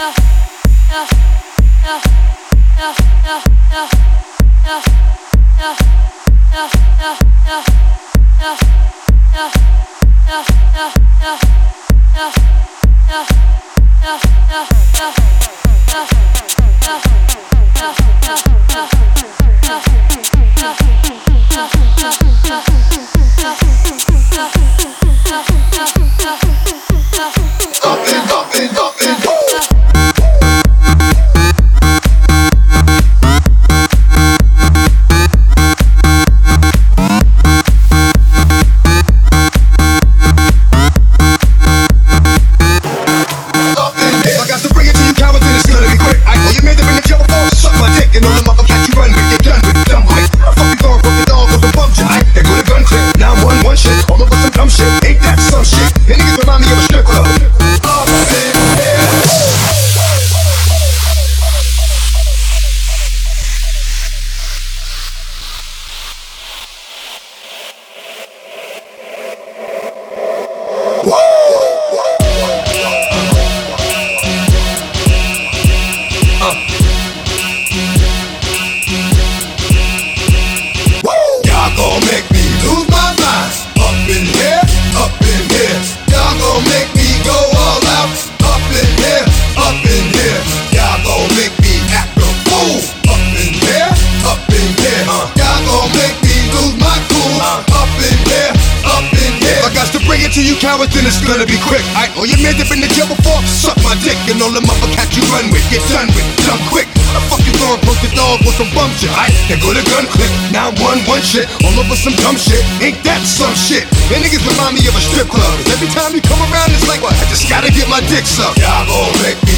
Then it's gonna be quick. All your men that been to jail before, suck my dick, and all the motherfuckers you run with, get done with, done quick. I fuck you gon' poke the dog with some bum shit. Then go to gun click, 911 shit, all over some dumb shit. Ain't that some shit? And niggas remind me of a strip club. 'Cause every time you come around, it's like, what? I just gotta get my dick sucked. Y'all gon' make me